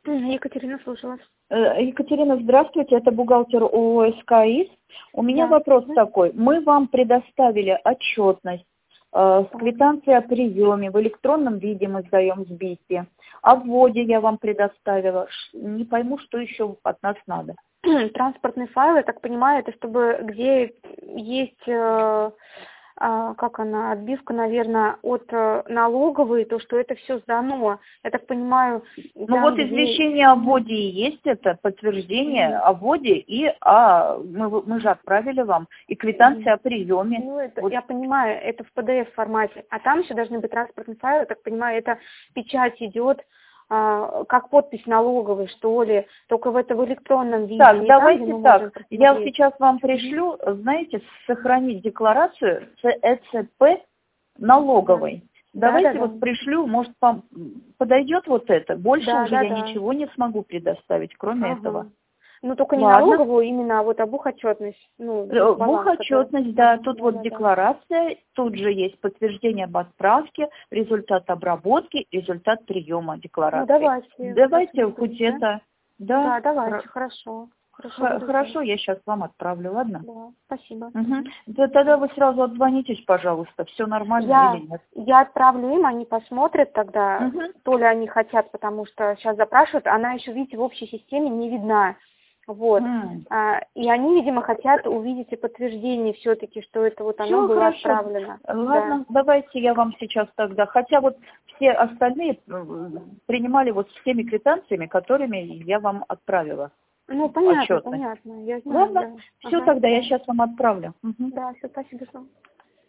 Екатерина, слушаю вас. Екатерина, здравствуйте, это бухгалтер ООО СКИС. У меня Да. вопрос такой. Мы вам предоставили отчетность с квитанцией о приеме, в электронном виде мы сдаем сбитие. О вводе я вам предоставила. Не пойму, что еще от нас надо. Транспортный файл, я так понимаю, это чтобы где есть, как она, отбивка, наверное, от налоговой, то, что это все сдано. Я так понимаю, Ну там, вот где... извещение о вводе и есть это, подтверждение о вводе, и мы же отправили вам, и квитанция о приеме. Ну, это, Вот. я понимаю, это в PDF формате, а там еще должны быть транспортный файл, я так понимаю, это печать идет, как подпись налоговой, что ли, только в электронном виде. Так, не давайте там, где мы так, можем я посмотреть. сейчас вам пришлю, знаете, сохранить декларацию ЦЭЦП налоговой. Давайте Да. вот пришлю, может, вам подойдет вот это, больше уже я Да. ничего не смогу предоставить, кроме Ага. этого. Ну, только не Ладно. налоговую, именно, а вот бухотчетность. Ну, баланс, Бухотчетность, да, тут вот да. декларация, тут же есть подтверждение об отправке, результат обработки, результат приема декларации. Ну, Давайте хоть это, да? Да, давайте, хорошо. Хорошо, я сейчас вам отправлю, ладно? Да, спасибо. Угу. Тогда вы сразу отзвонитесь, пожалуйста, все нормально или нет? Я отправлю им, они посмотрят тогда, Угу. то ли они хотят, потому что сейчас запрашивают, она еще, видите, в общей системе не видна. Вот. И они, видимо, хотят увидеть и подтверждение все-таки, что это вот оно было отправлено. Ладно, Да. давайте я вам сейчас тогда. Хотя вот все остальные принимали вот с теми квитанциями, которыми я вам отправила. Ну, понятно, Отчетность. понятно. Я знаю, Ладно, да. все тогда, я сейчас вам отправлю. Да, все, спасибо.